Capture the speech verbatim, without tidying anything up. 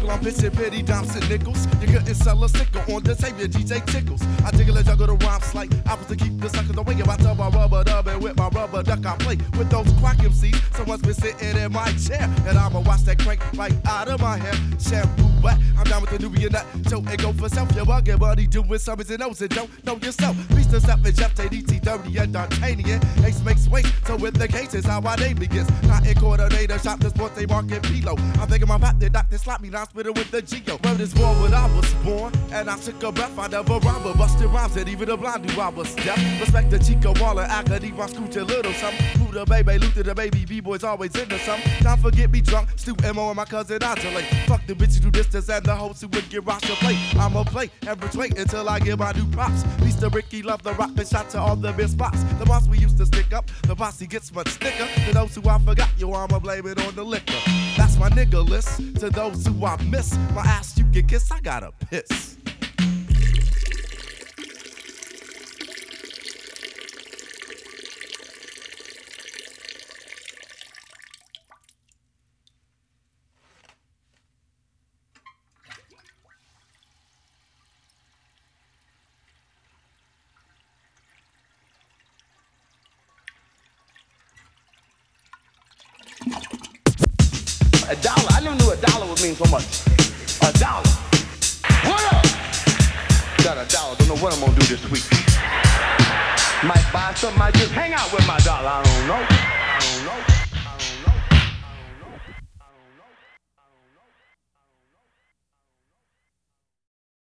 nickel, I'm pitching petty dimes and nickels. You couldn't sell a sticker on the table, D J Tickles. I jiggle and juggle the rhymes like I was to keep the suckers away. If I tell my rubber dub and with my rubber duck, I play with those quack M Cs. Someone's been sitting in my chair, and I'ma watch that crank right out of my hair. Shampoo wet, I'm down with the Nubian nut. Joe and go for self, you're bugging, buddy, doing summons and knows and don't know yourself. Beast the step and Jeff, J D T, Dirty and D'Artagnan. Ace makes weight, so with the case is how my day begins. Not in coordinator, shop the sports, they market Pilo. I'm thinking my pop, the doctor slap me, now I'm spitting with the Geo. Word is born when I was born, and I took a breath, I never rhyme, but busted rhymes, and even the blind knew I was deaf. Respect the Chico Waller, Academy, my scooch a little something. Who the baby, Luther the baby, B-boys always into something. Don't forget me drunk, Stu M O and my cousin Angela. Fuck the bitches do distance and the hoes who would get rocked to play. I'ma play and wait until I get my new props. Mister Ricky love the rock and shot to all the best spots. The boss we used to stick up, the posse gets much thicker. To those who I forgot, yo, I'ma blame it on the liquor. That's my nigga list. To those who I miss, my ass you can kiss, I gotta piss. A dollar, I never knew a dollar would mean so much. A dollar. What up? Got a dollar, don't know what I'm gonna do this week. Might buy something, might just hang out with my dollar, I don't know.